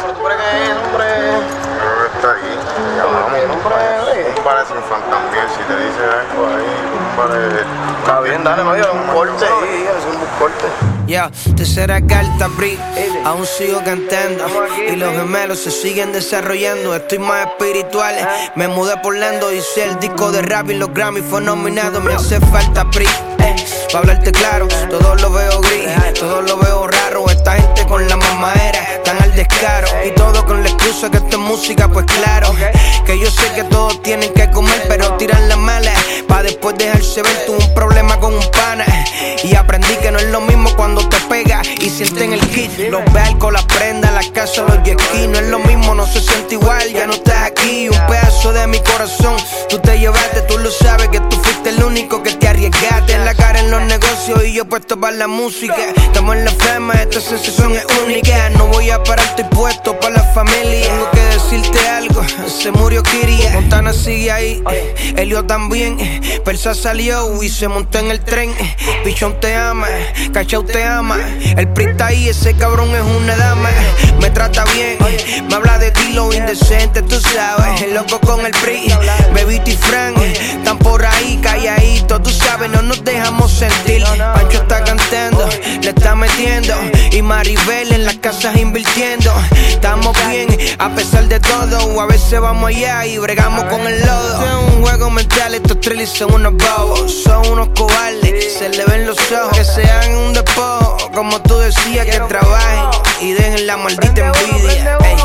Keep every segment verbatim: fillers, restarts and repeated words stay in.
pero tú crees que el hombre. Creo que está aquí. Ya vamos, hombre. Un par sin fan también, si te dice algo ahí, un par de. Está bien, dale, no, yo un corte ahí, es un corte. Ya, yeah, tercera carta, Bri, aún sigo cantando y los gemelos se siguen desarrollando. Estoy más espiritual, me mudé por Lando. Hice el disco de rap y los Grammy fue nominado. Me hace falta Bri, eh, pa' hablarte claro. Todo lo veo gris, todo lo veo raro. Esta gente con la mamadera están al descaro y todo con la excusa que esto es música. Pues claro, que yo sé que todos tienen que comer, pero tiran la mala pa' después dejarse ver. Tuve un problema con un pana y aprendí que no es lo mismo cuando te pega y sienten el kit. Los barcos, las prendas, las casas, los jet skis. No es lo mismo, no se siente igual, ya no estás aquí. Un pedazo de mi corazón tú te llevaste, tú lo sabes que tú fuiste el único que te arriesgaste. En la cara en los negocios y yo puesto para la música. Estamos en la fama, esta sensación es única. No voy a parar, estoy puesto para la familia. Tengo que decirte algo, se murió Kiria. Montana sigue ahí, Elio también. Persa salió y se montó en el tren. Pichón te ama, Cachao te ama. El Pri está ahí, ese cabrón es una dama. Me trata bien, me habla de ti lo indecente, tú sabes. El loco con el Pri, Bebito y Frank están por ahí calladitos, tú sabes, no nos dejamos sentir. Pancho está cantando, le está metiendo y Maribel en las casas invirtiendo. Estamos bien a pesar de todo, a veces vamos allá y bregamos con el lodo. Es un juego mental, estos trillis son unos bobos, son unos cobardes, se le ven los ojos. Que sean un despojo, como tú decías, que trabajen y dejen la maldita envidia. Ey.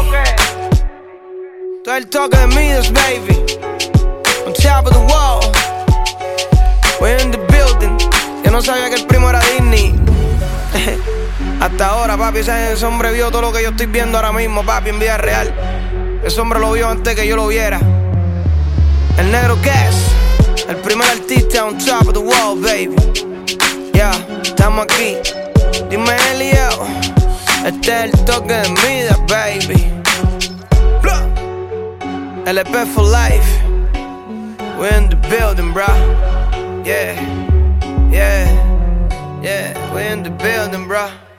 Todo el toque de Midas, baby, on top of the wall. We're in the building. Yo no sabía que el primo era Disney. Hasta ahora, papi, ese hombre vio todo lo que yo estoy viendo ahora mismo, papi, en vida real. Ese hombre lo vio antes que yo lo viera. El negro Cash, el primer artista on top of the wall, baby. Ya, yeah, estamos aquí. Dime, Elio, este es el toque de Midas, baby. L P for life. We're in the building, bro. Yeah, yeah, yeah. We're in the building, bro.